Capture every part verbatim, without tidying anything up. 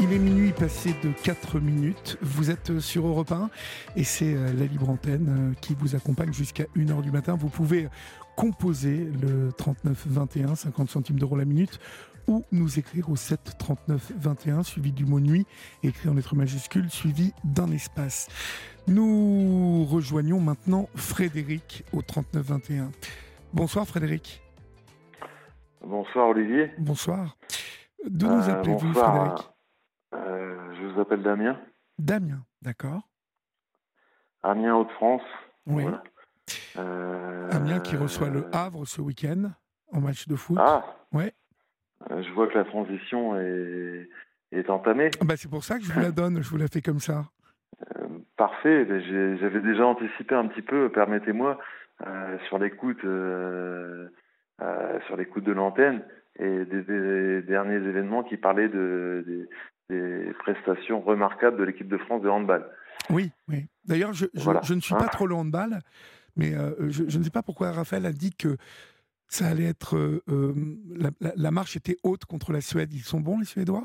Il est minuit passé de quatre minutes. Vous êtes sur Europe un et c'est la libre antenne qui vous accompagne jusqu'à une heure du matin. Vous pouvez composer le trente-neuf vingt et un, cinquante centimes d'euros la minute, ou nous écrire au sept trente-neuf vingt et un, suivi du mot nuit, écrit en lettres majuscules, suivi d'un espace. Nous rejoignons maintenant Frédéric au trente-neuf vingt et un. Bonsoir Frédéric. Bonsoir Olivier. Bonsoir. D'où nous Euh, appelez-vous bonsoir, Frédéric? euh, je vous appelle Damien. Damien, d'accord. Amiens, Hauts-de-France. Oui. Voilà. Euh... Amiens qui reçoit le Havre ce week-end en match de foot. Ah, ouais. euh, je vois que la transition est, est entamée. Bah, c'est pour ça que je vous la donne, je vous la fais comme ça. Euh, parfait, J'ai, j'avais déjà anticipé un petit peu, permettez-moi, euh, sur l'écoute euh, euh, sur l'écoute de l'antenne et des, des derniers événements qui parlaient de, des, des prestations remarquables de l'équipe de France de handball. Oui, oui. D'ailleurs, je, je, Voilà. je ne suis Hein pas trop le handball, mais euh, je, je ne sais pas pourquoi Raphaël a dit que ça allait être... Euh, euh, la, la, la marche était haute contre la Suède. Ils sont bons, les Suédois?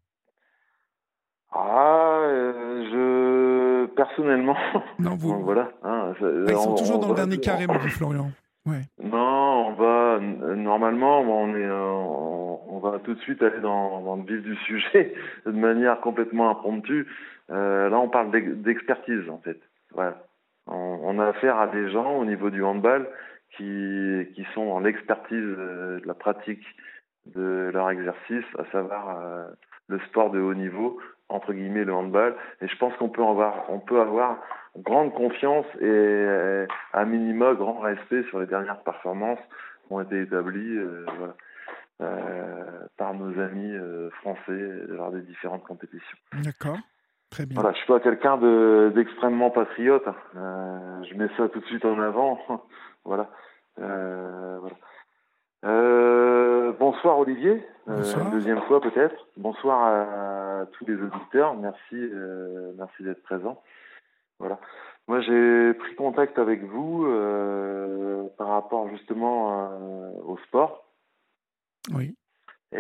Ah, euh, je personnellement, Non, vous... donc voilà. Hein, ça, ah, ils on, sont toujours on dans le va, dernier carré, on, me dit Florian. Ouais. non, on va normalement, on est, on, on va tout de suite aller dans, dans le vif du sujet de manière complètement impromptue. Euh, là, on parle d'expertise en fait. Voilà. On, on a affaire à des gens au niveau du handball qui qui sont en l'expertise de la pratique de leur exercice, à savoir euh, le sport de haut niveau, entre guillemets le handball. Et je pense qu'on peut avoir, on peut avoir grande confiance et euh, à minima grand respect sur les dernières performances qui ont été établies euh, voilà, euh, par nos amis euh, français lors des différentes compétitions. D'accord, très bien. Voilà, je suis pas quelqu'un de, d'extrêmement patriote. Euh, je mets ça tout de suite en avant. voilà. Euh, voilà. Euh, bonsoir Olivier, euh, une Bonsoir. deuxième fois peut-être. Bonsoir à, à tous les auditeurs, merci, euh, merci d'être présent. Voilà. Moi j'ai pris contact avec vous euh, par rapport justement euh, au sport. Oui. Et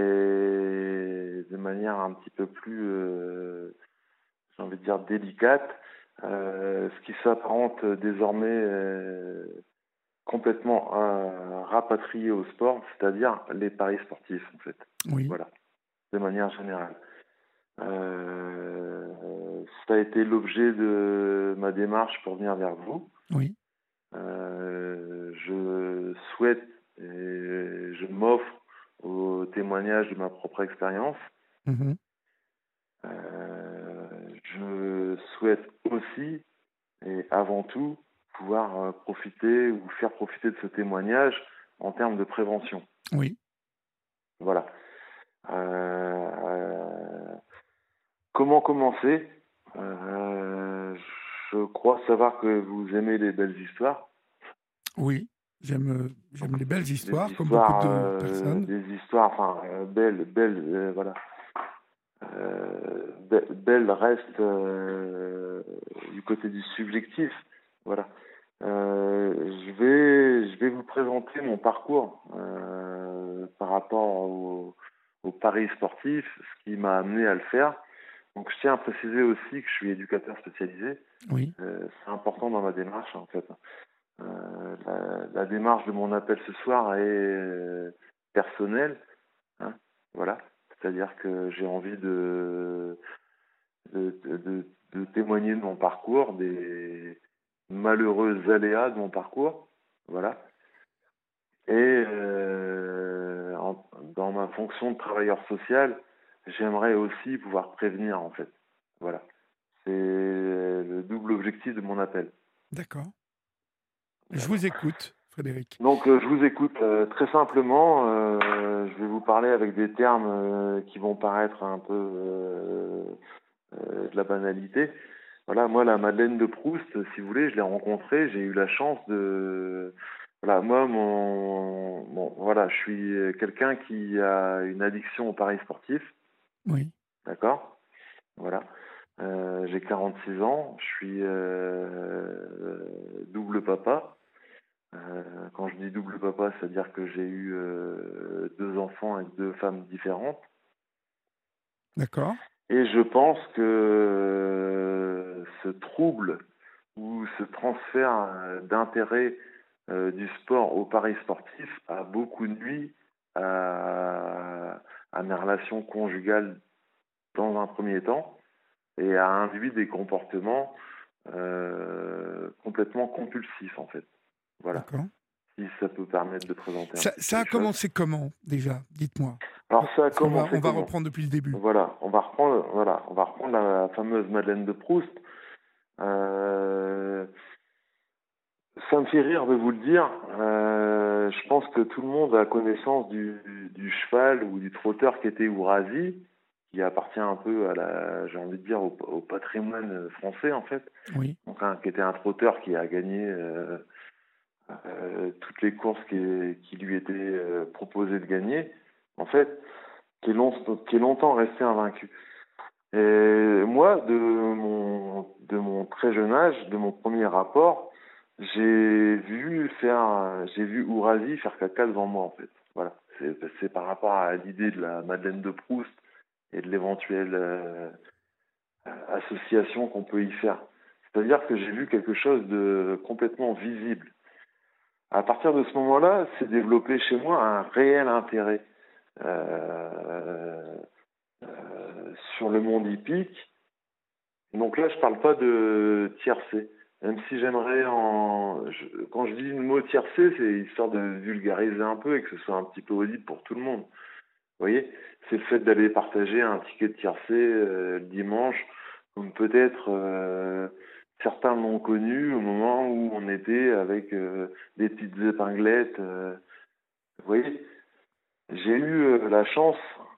de manière un petit peu plus, euh, j'ai envie de dire délicate, euh, ce qui s'apparente désormais euh, complètement euh, rapatrié au sport, c'est-à-dire les paris sportifs en fait. Oui. Voilà, de manière générale. Euh, ça a été l'objet de ma démarche pour venir vers vous. Oui. Euh, je souhaite et je m'offre au témoignage de ma propre expérience. Mmh. Euh, je souhaite aussi et avant tout pouvoir euh, profiter ou faire profiter de ce témoignage en termes de prévention. Oui. Voilà. Euh, euh, comment commencer? euh, Je crois savoir que vous aimez les belles histoires. Oui. J'aime, j'aime les belles Des histoires, comme beaucoup histoires, de euh, personnes. des histoires, enfin euh, belles, belles, euh, voilà. Euh, be- belle reste euh, du côté du subjectif, voilà. Euh, je vais, je vais vous présenter mon parcours euh, par rapport au, au paris sportif, ce qui m'a amené à le faire. Donc, je tiens à préciser aussi que je suis éducateur spécialisé. Oui. Euh, c'est important dans ma démarche, en fait. Euh, la, la démarche de mon appel ce soir est euh, personnelle, hein, voilà. C'est-à-dire que j'ai envie de, de, de, de témoigner de mon parcours, des malheureux aléas de mon parcours, voilà. Et euh, en, dans ma fonction de travailleur social, j'aimerais aussi pouvoir prévenir, en fait. Voilà. C'est le double objectif de mon appel. D'accord. Je Voilà. vous écoute, Frédéric. Donc euh, je vous écoute euh, très simplement. Euh, je vais vous parler avec des termes euh, qui vont paraître un peu euh, euh, de la banalité. Voilà, moi la Madeleine de Proust, si vous voulez, je l'ai rencontrée. J'ai eu la chance de. Voilà, moi mon, bon, voilà, je suis quelqu'un qui a une addiction au paris sportif. Oui. D'accord. Voilà. Euh, j'ai quarante-six ans. Je suis euh, double papa. Euh, quand je dis double papa, c'est-à-dire que j'ai eu euh, deux enfants avec deux femmes différentes. D'accord. Et je pense que ce trouble ou ce transfert euh, d'intérêt euh, du sport au pari sportif a beaucoup nuit à, à mes relations conjugales dans un premier temps et a induit des comportements euh, complètement compulsifs en fait. Voilà, D'accord. si ça peut permettre de présenter un Ça, petit peu ça a les choses. commencé comment, déjà? Dites-moi. Alors ça a Parce qu'on va, commencé on va comment? reprendre depuis le début. Voilà, on va reprendre, voilà, on va reprendre la fameuse Madeleine de Proust. Euh, Ça me fait rire de vous le dire. Euh, je pense que tout le monde a connaissance du, du cheval ou du trotteur qui était Ourasi, qui appartient un peu à la, j'ai envie de dire, au, au patrimoine français en fait. Oui. Donc, hein, qui était un trotteur qui a gagné euh, euh, toutes les courses qui, qui lui étaient euh, proposées de gagner, en fait, qui est, long, qui est longtemps resté invaincu. Et moi, de mon, de mon très jeune âge, de mon premier rapport, j'ai vu faire, j'ai vu Ourasi faire caca devant moi, en fait. Voilà. C'est, c'est par rapport à l'idée de la Madeleine de Proust et de l'éventuelle euh, association qu'on peut y faire. C'est-à-dire que j'ai vu quelque chose de complètement visible. À partir de ce moment-là, s'est développé chez moi un réel intérêt euh, euh, sur le monde hippique. Donc là, je parle pas de tiercé. Même si j'aimerais en... Je... Quand je dis le mot tiercé, c'est histoire de vulgariser un peu et que ce soit un petit peu audible pour tout le monde. Vous voyez, c'est le fait d'aller partager un ticket de tiercé euh, le dimanche, comme peut-être euh, certains l'ont connu au moment où on était avec euh, des petites épinglettes. Euh, vous voyez, j'ai eu euh, la chance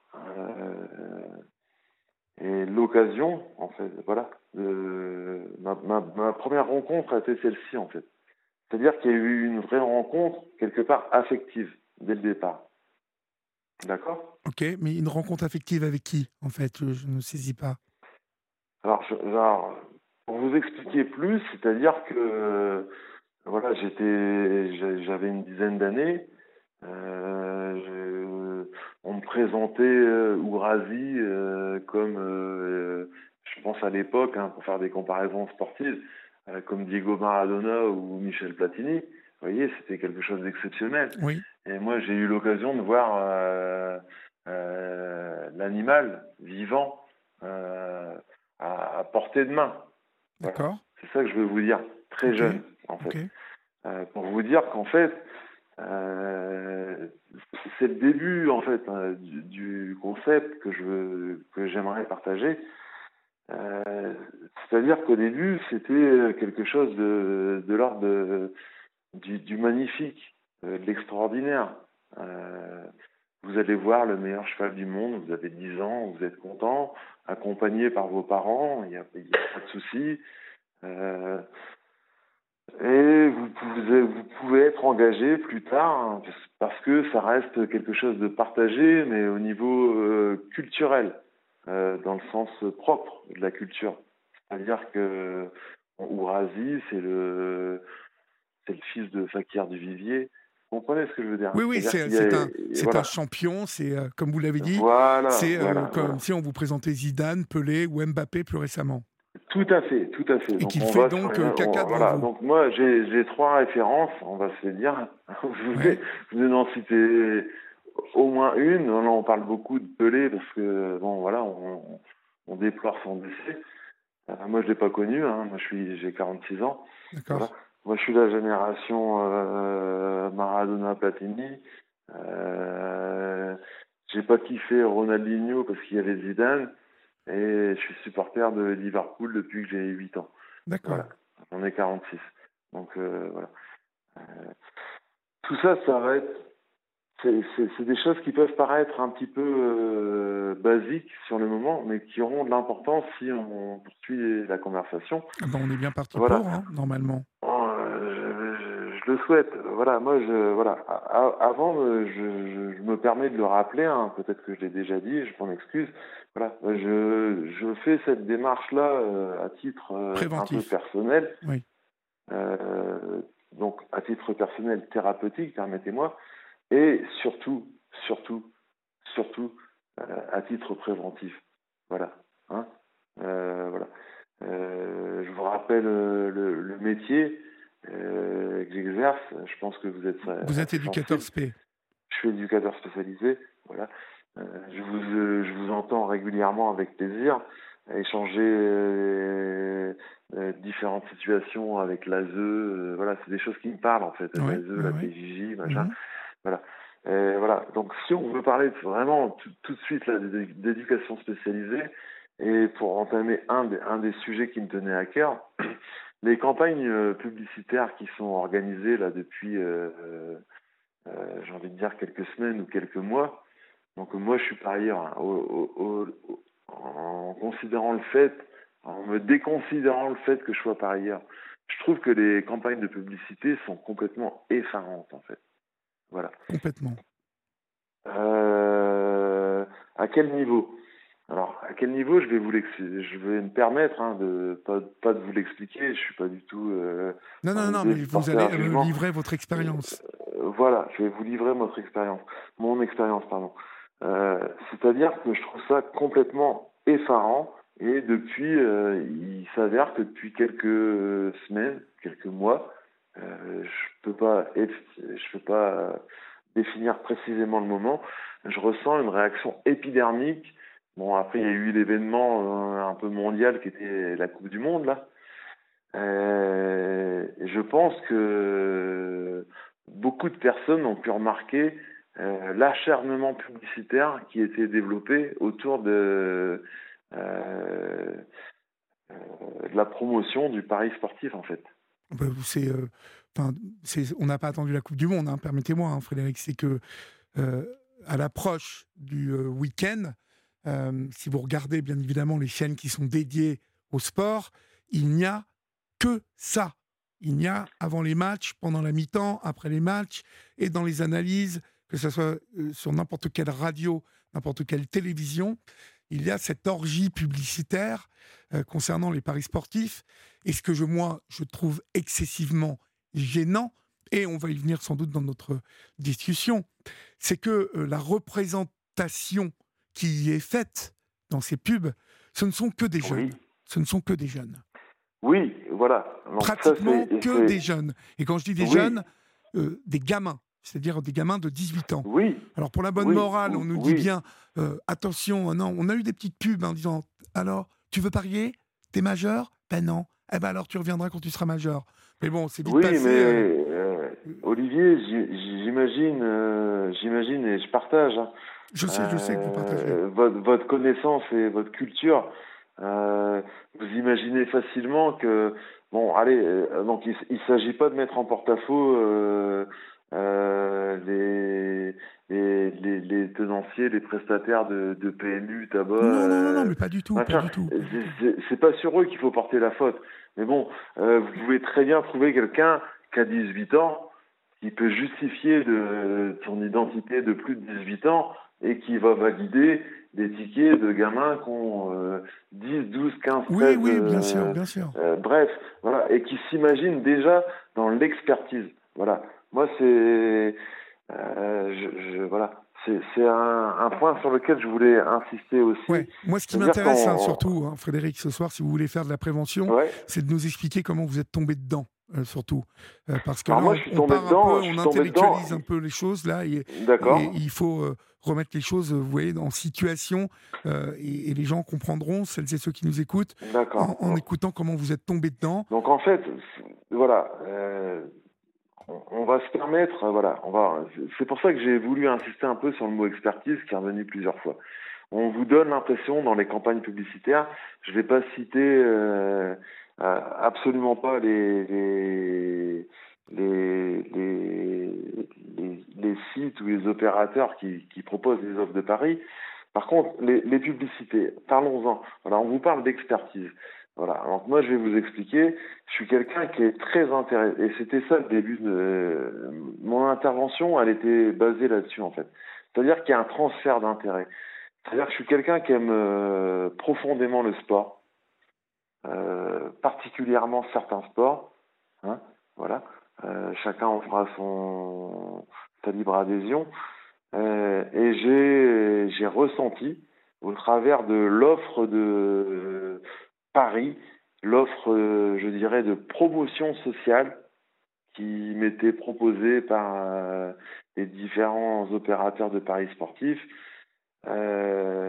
euh, et l'occasion, en fait, voilà, de... ma, ma, ma première rencontre a été celle-ci, en fait. C'est-à-dire qu'il y a eu une vraie rencontre, quelque part, affective, dès le départ. D'accord? Ok, mais une rencontre affective avec qui, en fait? Je, je ne saisis pas. Alors, je, alors, pour vous expliquer plus, c'est-à-dire que, euh, voilà, j'étais, j'avais une dizaine d'années, euh, je, on me présentait euh, Ourasi euh, comme, euh, je pense à l'époque, hein, pour faire des comparaisons sportives, euh, comme Diego Maradona ou Michel Platini. Vous voyez, c'était quelque chose d'exceptionnel. Oui, Et moi, j'ai eu l'occasion de voir euh, euh, l'animal vivant euh, à, à portée de main. Voilà. d'accord. C'est ça que je veux vous dire. Très Ok, jeune, en ok. fait. Euh, pour vous dire qu'en fait, euh, c'est le début, en fait, hein, du, du concept que je veux, que j'aimerais partager. Euh, c'est-à-dire qu'au début, c'était quelque chose de, de l'ordre de, du, du magnifique, euh, de l'extraordinaire. Euh, vous allez voir le meilleur cheval du monde, vous avez dix ans, vous êtes content, accompagné par vos parents, il n'y a, y a pas de souci. Euh, et vous pouvez, vous pouvez être engagé plus tard, hein, parce que ça reste quelque chose de partagé, mais au niveau euh, culturel, euh, dans le sens propre de la culture. C'est-à-dire que Ourasi, c'est le, c'est le fils de Fakir du Vivier. Vous comprenez ce que je veux dire? Oui, oui, C'est-à-dire c'est qu'il y c'est un, a... c'est un Voilà, champion. C'est euh, comme vous l'avez dit, voilà, c'est euh, voilà, comme voilà. si on vous présentait Zidane, Pelé ou Mbappé plus récemment, Tout à fait, tout à fait. et Donc qu'il on fait va sur donc les euh, mêmes... caca on- devant Voilà, vous. donc moi j'ai j'ai trois références, on va se les dire. Je vous ai, Ouais, je vous ai d'en citer au moins une. Là on parle beaucoup de Pelé parce que, bon voilà, on, on déplore son décès. Euh, moi je l'ai pas connu, hein. Moi je suis, j'ai quarante-six ans. Voilà. d'accord. Moi je suis de la génération euh, Maradona Platini. Euh, j'ai pas kiffé Ronaldinho parce qu'il y avait Zidane. Et je suis supporter de Liverpool depuis que j'ai huit ans. D'accord. Voilà, on est quarante-six. Donc euh, voilà. Euh, tout ça, ça va être... C'est, c'est, c'est des choses qui peuvent paraître un petit peu euh, basiques sur le moment, mais qui auront de l'importance si on poursuit la conversation. Ah ben, on est bien parti Voilà. pour, hein, normalement. Euh, je, je le souhaite. Voilà, moi, je, voilà. A- a- avant, euh, je, je me permets de le rappeler. Hein, peut-être que je l'ai déjà dit. Je m'en excuse. Voilà, je, je fais cette démarche-là euh, à titre euh, un peu Préventif. personnel, Oui, euh, donc à titre personnel thérapeutique, permettez-moi, et surtout, surtout, surtout euh, à titre préventif. Voilà. Hein euh, voilà. Euh, je vous rappelle euh, le, le métier euh, que j'exerce. Je pense que vous êtes euh, Vous êtes assez éducateur sensible. spé. Je suis éducateur spécialisé. Voilà. Euh, je vous euh, je vous entends régulièrement avec plaisir échanger euh, euh, différentes situations avec l'A S E. Euh, voilà, c'est des choses qui me parlent en fait. Oui, L'A S E, oui, la oui. P J J, machin. Mhm. Voilà. Euh, voilà. Donc, si on veut parler vraiment tout, tout de suite là, d'é- d'éducation spécialisée, et pour entamer un des, un des sujets qui me tenait à cœur, les campagnes euh, publicitaires qui sont organisées là depuis, euh, euh, euh, j'ai envie de dire quelques semaines ou quelques mois. Donc, moi, je suis par ailleurs, hein, au- au- au- en considérant le fait, en me déconsidérant le fait que je sois par ailleurs, je trouve que les campagnes de publicité sont complètement effarantes en fait. Voilà. Complètement. Euh, à quel niveau? Alors, à quel niveau je vais vous je vais me permettre hein, de pas, pas de vous l'expliquer. Je suis pas du tout euh, Non, dans non, non, l'idée mais de vous porter allez un me jugement. livrer votre expérience. Euh, voilà, je vais vous livrer notre expérience, mon expérience, pardon. Euh, c'est-à-dire que je trouve ça complètement effarant. Et depuis, euh, il s'avère que depuis quelques semaines, quelques mois, euh, je peux pas, être, je peux pas définir précisément le moment. Je ressens une réaction épidermique. Bon, après, il y a eu l'événement euh, un peu mondial qui était la Coupe du Monde, là. Euh, et je pense que beaucoup de personnes ont pu remarquer euh, l'acharnement publicitaire qui était développé autour de, euh, euh, de la promotion du pari sportif, en fait. Ben, c'est, euh, enfin, c'est, on n'a pas attendu la Coupe du Monde, hein, permettez-moi, hein, Frédéric. C'est que euh, à l'approche du euh, week-end, euh, si vous regardez bien évidemment les chaînes qui sont dédiées au sport, il n'y a que ça. Il n'y a avant les matchs, pendant la mi-temps, après les matchs, et dans les analyses, que ce soit euh, sur n'importe quelle radio, n'importe quelle télévision, il y a cette orgie publicitaire euh, concernant les paris sportifs. Et ce que je, moi, je trouve excessivement gênant, et on va y venir sans doute dans notre discussion, c'est que euh, la représentation qui y est faite dans ces pubs, ce ne sont que des Oui. jeunes. Ce ne sont que des jeunes. Oui, voilà. Donc ça, Pratiquement c'est, que c'est... des jeunes. Et quand je dis des Oui, jeunes, euh, des gamins, c'est-à-dire des gamins de dix-huit ans. oui, Alors pour la bonne oui, morale, on nous dit oui, bien, euh, attention, non, on a eu des petites pubs en disant, alors, tu veux parier? T'es majeur? Ben non. Eh ben alors tu reviendras quand tu seras majeur. Mais bon, c'est vite oui, mais passé. euh, euh, Olivier, j- j'imagine, euh, j'imagine et je partage hein, je sais, je sais que vous partagez. euh, votre, votre connaissance et votre culture. Euh, vous imaginez facilement que, bon, allez, euh, donc il, il s'agit pas de mettre en porte-à-faux euh, euh, les, les, les, les tenanciers, les prestataires de, de P M U, tabac, Non, non, non, non, euh, mais pas du tout, pas machin. du tout, C'est pas du tout. c'est- c'est pas sur eux qu'il faut porter la faute. Mais bon, euh, vous pouvez très bien trouver quelqu'un qui a dix-huit ans, qui peut justifier de son identité de plus de dix-huit ans et qui va valider des tickets de gamins qui ont euh, dix, douze, quinze, Oui, treize, oui, bien sûr, euh, bien sûr. euh, bref, voilà, et qui s'imaginent déjà dans l'expertise. Voilà. Moi, c'est, euh, je, je, voilà, c'est, c'est un, un point sur lequel je voulais insister aussi. Ouais, moi ce qui C'est-à-dire m'intéresse hein, qu'on, surtout, hein, Frédéric, ce soir, si vous voulez faire de la prévention, ouais. c'est de nous expliquer comment vous êtes tombé dedans, euh, surtout. Euh, parce que Alors là, moi, on, je suis on tombé part un peu, dedans, je on suis tombé dedans. intellectualise un peu les choses là, et, et D'accord, il faut euh, remettre les choses, vous voyez, en situation, euh, et, et les gens comprendront, celles et ceux qui nous écoutent, en, en d'accord. écoutant comment vous êtes tombé dedans. Donc en fait, voilà, euh, on, on va se permettre, euh, voilà, on va. C'est pour ça que j'ai voulu insister un peu sur le mot expertise, qui est revenu plusieurs fois. On vous donne l'impression dans les campagnes publicitaires, je ne vais pas citer euh, euh, absolument pas les les, les les les les sites ou les opérateurs qui, qui proposent des offres de paris. Par contre, les, les publicités, parlons-en. Voilà, on vous parle d'expertise. Voilà. Donc moi, je vais vous expliquer. Je suis quelqu'un qui est très intéressé. Et c'était ça le début de mon intervention. Elle était basée là-dessus en fait. C'est-à-dire qu'il y a un transfert d'intérêt. C'est-à-dire que je suis quelqu'un qui aime euh, profondément le sport, euh, particulièrement certains sports. Hein, voilà. Euh, chacun en fera son sa libre adhésion. Euh, et j'ai j'ai ressenti au travers de l'offre de Paris, l'offre, euh, je dirais, de promotion sociale qui m'était proposée par euh, les différents opérateurs de paris sportifs. Euh,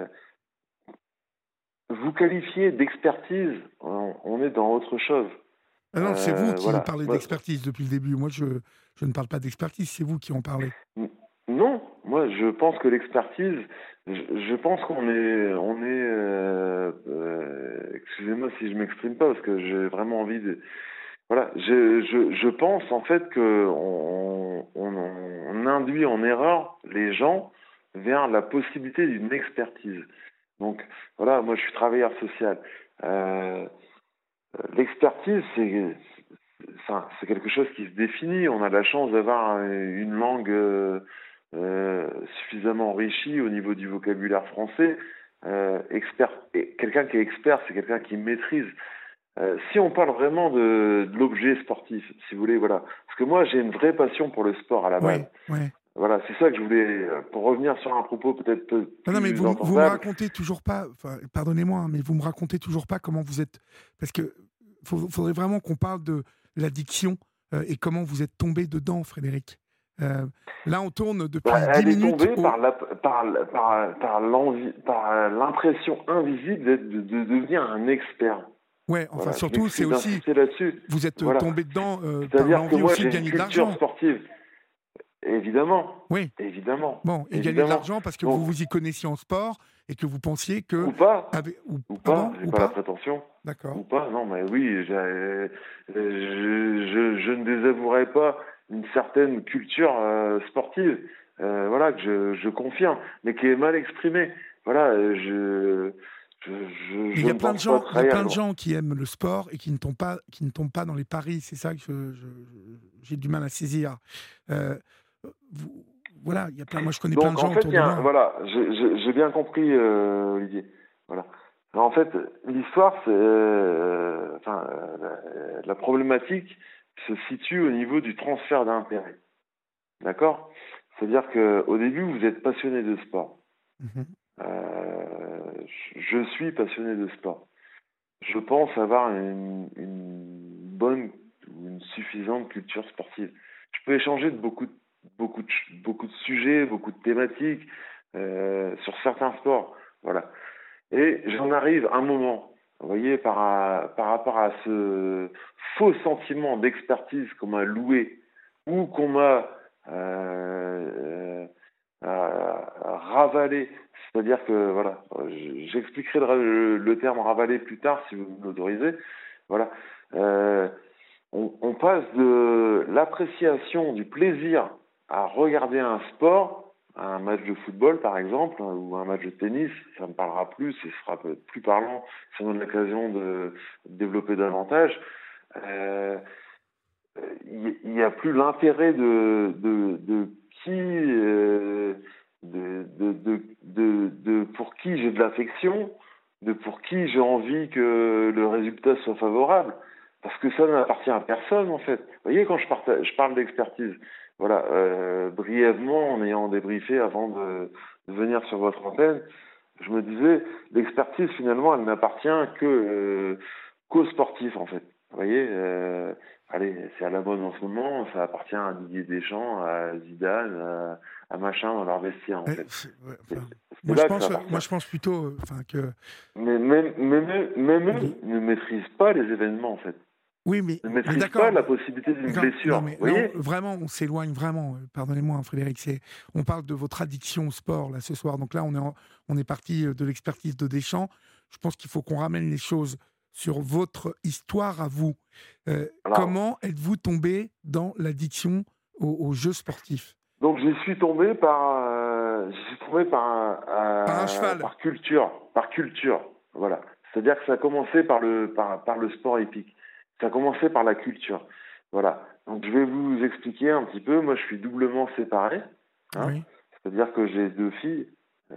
vous qualifiez d'expertise, on, on est dans autre chose. Ah non, c'est vous Euh, qui voilà. parlez Moi, d'expertise depuis le début. Moi, je, je ne parle pas d'expertise, c'est vous qui en parlez. non, moi je pense que l'expertise, je, je pense qu'on est, on est, euh, euh, excusez-moi si je m'exprime pas parce que j'ai vraiment envie de, voilà, je, je, je pense en fait que on, on, on induit en erreur les gens vers la possibilité d'une expertise. Donc voilà, moi je suis travailleur social. Euh, l'expertise, c'est, enfin, c'est quelque chose qui se définit. On a de la chance d'avoir une langue euh, euh, suffisamment enrichie au niveau du vocabulaire français. Euh, expert, et quelqu'un qui est expert, c'est quelqu'un qui maîtrise. Euh, si on parle vraiment de, de l'objet sportif, si vous voulez, voilà. Parce que moi, j'ai une vraie passion pour le sport à la base. Oui, oui. Voilà, c'est ça que je voulais, pour revenir sur un propos peut-être peu Non, non, mais plus vous, vous me entendable. racontez toujours pas, enfin, pardonnez-moi, hein, mais vous me racontez toujours pas comment vous êtes. Parce que faut- faudrait vraiment qu'on parle de l'addiction euh, et comment vous êtes tombé dedans, Frédéric. Euh, là, on tourne Bah, depuis dix elle est minutes tombée au. par la, par, par, par l'envie, par l'impression invisible d'être- de, de devenir un expert. Ouais, enfin, Voilà, je surtout, c'est m'excuse aussi. d'insister là-dessus. Vous êtes Voilà. tombé dedans euh, par C'est-à-dire que l'envie moi, aussi j'ai de une gagner de culture l'argent. sportive. Évidemment. Oui. Évidemment. Bon, et gagner de Évidemment. l'argent parce que vous Donc, vous y connaissiez en sport et que vous pensiez que. ou pas, Avec, ou, ou pas, pardon, j'ai ou pas la pas. prétention. D'accord. Ou pas, non, mais oui, j'ai- euh, je, je, je ne désavouerai pas une certaine culture euh, sportive, euh, voilà, que je, je confirme, mais qui est mal exprimée. Voilà, euh, je, je, je, Mais il je y a ne plein de pense pas gens, il y a trahir. plein de gens qui aiment le sport et qui ne tombent pas, qui ne tombent pas dans les paris. C'est ça que je- je- j'ai du mal à saisir. Euh, vous- voilà, il y a plein. Moi, je connais plein de Donc, en gens fait, autour il y de a un- moi. voilà, j'ai j'ai- j'ai bien compris, euh, Olivier. Voilà. Alors, en fait, l'histoire, c'est, euh, enfin, euh, la, la problématique se situe au niveau du transfert d'intérêt. D'accord? C'est-à-dire qu'au début, vous êtes passionné de sport. Mhm. Euh, je suis passionné de sport. Je pense avoir une, une bonne ou une suffisante culture sportive. Je peux échanger de beaucoup de, beaucoup de, beaucoup de sujets, beaucoup de thématiques euh, sur certains sports. Voilà. Et j'en arrive à un moment, vous voyez, par, par rapport à ce faux sentiment d'expertise qu'on m'a loué ou qu'on m'a euh, euh, ravalé. C'est-à-dire que, voilà, j'expliquerai le, le terme ravaler plus tard si vous m'autorisez. Voilà. Euh, on, on passe de l'appréciation, du plaisir à regarder un sport, un match de football par exemple, ou un match de tennis, ça me parlera plus, et ce sera peut-être plus parlant, ça me donne l'occasion de développer davantage. Euh, il n'y a plus l'intérêt de, de, de qui, euh, de, de, de, de, de pour qui j'ai de l'affection, de pour qui j'ai envie que le résultat soit favorable, parce que ça n'appartient à personne en fait. Vous voyez, quand je, partage, je parle d'expertise, voilà, euh, brièvement, en ayant débriefé avant de, de venir sur votre antenne, je me disais, l'expertise finalement, elle n'appartient que euh, qu'aux sportifs en fait. Vous voyez, euh, allez, c'est à la mode en ce moment, ça appartient à Didier Deschamps, à Zidane, à, à machin dans leur vestiaire en Eh, fait. c'est- ouais, C'est enfin, c'est moi, je là que ça pense, appartient. moi, je pense plutôt, euh, enfin que. Mais même, même, eux- même eux les- ne maîtrisent pas les événements en fait. Oui, mais, Ils ne mais maîtrisent pas d'accord. la possibilité d'une D'accord. Non, blessure. mais Vous là, on- voyez? vraiment, on s'éloigne vraiment. euh, Pardonnez-moi, hein, Frédéric. C'est, on parle de votre addiction au sport là ce soir. Donc là, on est, en- on est parti euh, de l'expertise de Deschamps. Je pense qu'il faut qu'on ramène les choses sur votre histoire à vous. Euh, Alors, comment êtes-vous tombé dans l'addiction aux, aux jeux sportifs? donc j'y suis tombé par, euh, j'y suis tombé par, un- Par un un- cheval. par culture, par culture, voilà. C'est-à-dire que ça a commencé par le, par, par le sport épique. Ça a commencé par la culture, voilà. Donc je vais vous expliquer un petit peu. Moi, je suis doublement séparé, hein. Oui. C'est-à-dire que j'ai deux filles euh,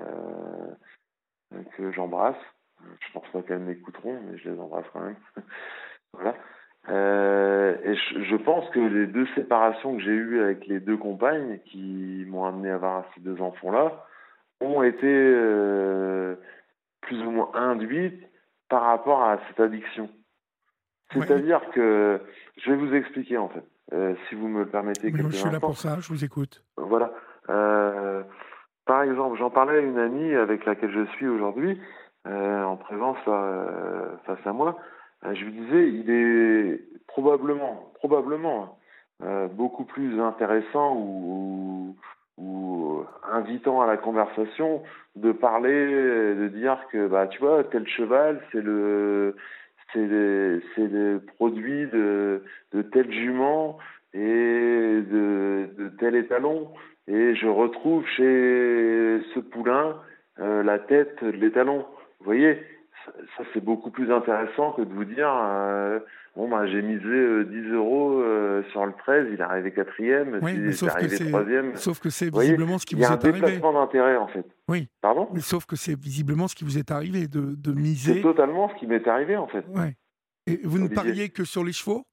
que j'embrasse. Je pense pas qu'elles m'écouteront, mais je les embrasse quand même. Voilà. Euh, et je, je pense que les deux séparations que j'ai eues avec les deux compagnes qui m'ont amené à avoir ces deux enfants-là ont été euh, plus ou moins induites par rapport à cette addiction. Ouais. C'est-à-dire que, je vais vous expliquer en fait, euh, si vous me le permettez Mais je quelques suis là instants. pour ça, je vous écoute. Voilà. Euh, par exemple, j'en parlais à une amie avec laquelle je suis aujourd'hui, euh, en présence euh, face à moi. Euh, je lui disais, il est probablement, probablement euh, beaucoup plus intéressant ou, ou, ou invitant à la conversation de parler, de dire que bah tu vois tel cheval c'est le c'est le, c'est le produit de, de tel jument et de, de tel étalon. Et je retrouve chez ce poulain euh, la tête de l'étalon. Vous voyez, ça, ça, c'est beaucoup plus intéressant que de vous dire euh, bon bah j'ai misé euh, dix euros euh, sur le treize, il est arrivé quatrième, Oui, mais s'il est sauf que arrivé c'est, troisième. Vous sauf que c'est voyez, visiblement ce qui il y a vous un est arrivé. déplacement d'intérêt en fait. Oui, Pardon? mais sauf que c'est visiblement ce qui vous est arrivé de, de C'est miser. totalement ce qui m'est arrivé en fait, Ouais. Et vous ne Olivier. pariez que sur les chevaux?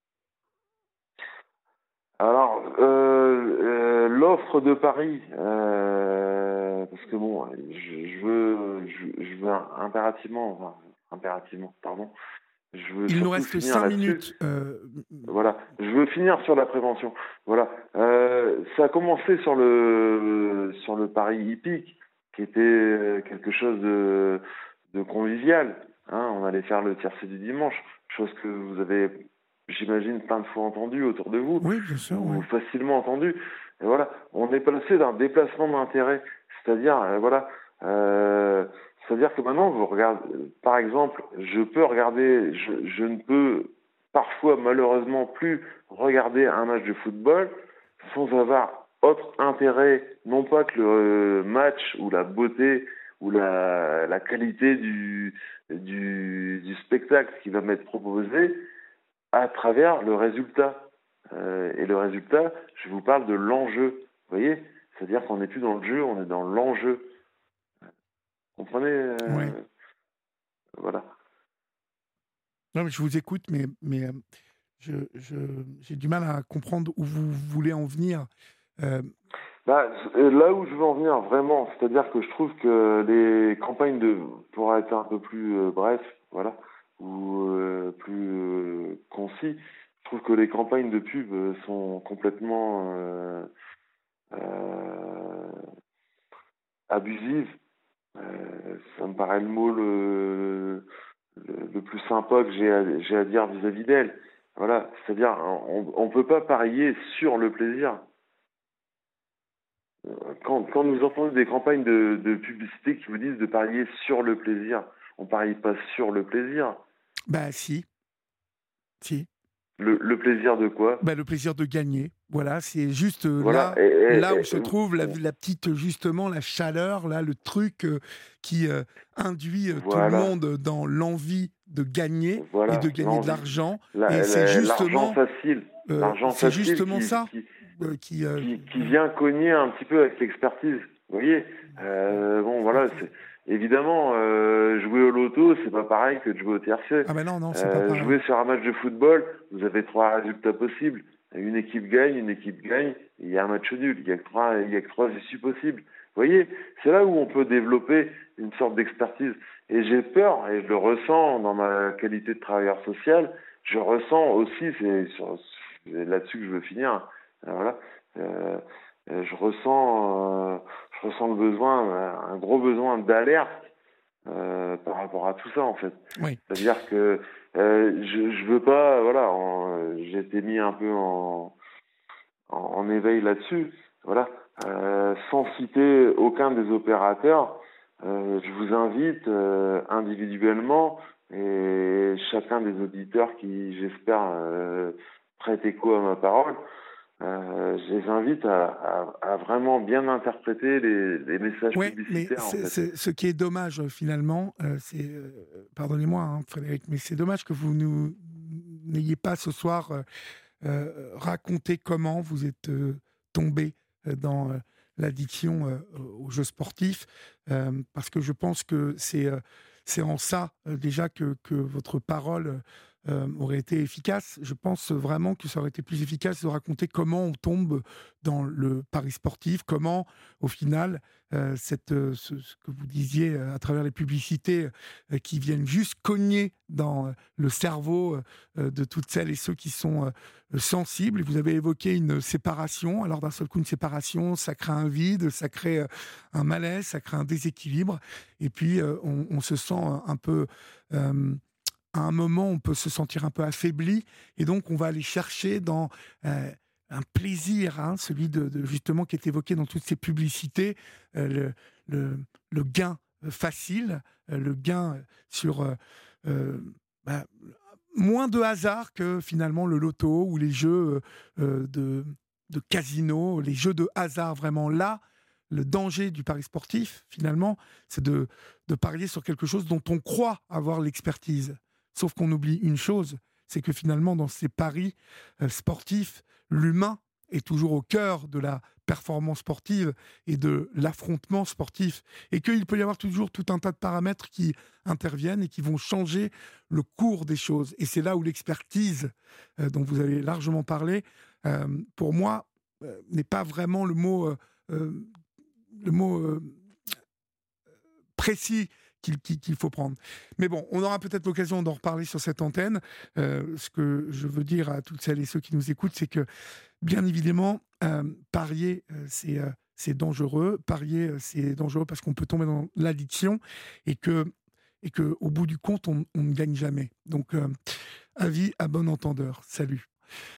Alors, euh, euh, l'offre de Paris, euh, parce que bon, je, je veux, je, je veux impérativement, enfin, impérativement, pardon, je veux Il nous surtout reste finir cinq là-dessus. minutes. Euh, Voilà, je veux finir sur la prévention. Voilà, euh, ça a commencé sur le sur le pari hippique, qui était quelque chose de, de convivial. Hein, on allait faire le tiercé du dimanche, chose que vous avez, j'imagine, plein de fois entendu autour de vous, oui, bien sûr, ou oui. facilement entendu. Et voilà, on est passé d'un déplacement d'intérêt, c'est-à-dire, euh, voilà, euh, c'est-à-dire que maintenant, vous regardez, par exemple, je peux regarder, je, je ne peux parfois malheureusement plus regarder un match de football sans avoir autre intérêt, non pas que le euh, match ou la beauté ou la, la qualité du, du, du spectacle qui va m'être proposé à travers le résultat. Euh, et le résultat, je vous parle de l'enjeu. Vous voyez? C'est-à-dire qu'on n'est plus dans le jeu, on est dans l'enjeu. Vous comprenez? Oui. euh, Voilà. Non, mais je vous écoute, mais, mais euh, je, je, j'ai du mal à comprendre où vous voulez en venir. Euh, Bah, là où je veux en venir vraiment, c'est-à-dire que je trouve que les campagnes de, pour être un peu plus euh, bref, voilà, ou euh, plus euh, concis, je trouve que les campagnes de pub euh, sont complètement euh, euh, abusives. Euh, ça me paraît le mot le, le, le plus sympa que j'ai à, j'ai à dire vis-à-vis d'elle. Voilà, c'est-à-dire on ne peut pas parier sur le plaisir. Quand, quand nous entendons des campagnes de, de publicité qui vous disent de parier sur le plaisir, on ne parie pas sur le plaisir. bah si, si. Le, le plaisir de quoi? Bah, le plaisir de gagner. Voilà, c'est juste euh, Voilà. là, Et, et- là où et- se trouve la, la petite, justement, la chaleur, là, le truc euh, qui euh, induit euh, tout le voilà. monde dans l'envie de gagner et de Voilà. gagner de L'envie. l'argent. Et La- c'est la- l'argent justement, facile. euh, L'argent c'est facile justement qui, ça qui, euh, qui. euh, qui, qui vient cogner un petit peu avec l'expertise. Vous voyez? Euh, bon, voilà. C'est, évidemment, euh, jouer au loto, c'est pas pareil que de jouer au tiercé. Ah ben non, non, c'est pas Euh, pareil. jouer sur un match de football, vous avez trois résultats possibles. Une équipe gagne, une équipe gagne, et il y a un match nul. Il y a que trois, il y a que trois issues possibles. Vous voyez? C'est là où on peut développer une sorte d'expertise. Et j'ai peur, et je le ressens dans ma qualité de travailleur social, je ressens aussi, c'est, sur, c'est là-dessus que je veux finir, euh, voilà, euh, euh, je ressens, euh, je ressens le besoin, euh, un gros besoin d'alerte euh, par rapport à tout ça en fait. Oui. C'est-à-dire que euh, je, je veux pas, voilà, en, j'ai été mis un peu en, en, en éveil là-dessus, voilà, euh, sans citer aucun des opérateurs. Euh, je vous invite euh, individuellement et chacun des auditeurs qui, j'espère, euh, prête écho à ma parole, euh, je les invite à, à, à vraiment bien interpréter les, les messages Oui, mais publicitaires en c'est, fait. c'est- ce qui est dommage euh, finalement, euh, c'est, euh, pardonnez-moi hein, Frédéric, mais c'est dommage que vous nous n'ayez pas ce soir euh, euh, raconté comment vous êtes euh, tombé euh, dans euh, l'addiction euh, aux jeux sportifs, euh, parce que je pense que c'est euh, c'est en ça euh, déjà que, que votre parole euh, aurait été efficace. Je pense vraiment que ça aurait été plus efficace de raconter comment on tombe dans le pari sportif, comment, au final, euh, cette, euh, ce, ce que vous disiez euh, à travers les publicités euh, qui viennent juste cogner dans euh, le cerveau euh, de toutes celles et ceux qui sont euh, sensibles. Et vous avez évoqué une séparation. Alors d'un seul coup, une séparation, ça crée un vide, ça crée euh, un malaise, ça crée un déséquilibre. Et puis, euh, on, on se sent un peu... Euh, à un moment, on peut se sentir un peu affaibli, et donc on va aller chercher dans euh, un plaisir, hein, celui de, de justement qui est évoqué dans toutes ces publicités, euh, le, le, le gain facile, euh, le gain sur euh, euh, bah, moins de hasard que finalement le loto ou les jeux euh, de, de casino, les jeux de hasard vraiment là. Le danger du pari sportif, finalement, c'est de, de parier sur quelque chose dont on croit avoir l'expertise. Sauf qu'on oublie une chose, c'est que finalement, dans ces paris euh, sportifs, l'humain est toujours au cœur de la performance sportive et de l'affrontement sportif. Et qu'il peut y avoir toujours tout un tas de paramètres qui interviennent et qui vont changer le cours des choses. Et c'est là où l'expertise, euh, dont vous avez largement parlé, euh, pour moi, euh, n'est pas vraiment le mot... Euh, euh, le mot euh, précis qu'il, qu'il faut prendre. Mais bon, on aura peut-être l'occasion d'en reparler sur cette antenne. Euh, ce que je veux dire à toutes celles et ceux qui nous écoutent, c'est que, bien évidemment, euh, parier, euh, c'est, euh, c'est dangereux. Parier, euh, c'est dangereux parce qu'on peut tomber dans l'addiction et que, et que au bout du compte, on, on ne gagne jamais. Donc, euh, avis à bon entendeur. Salut.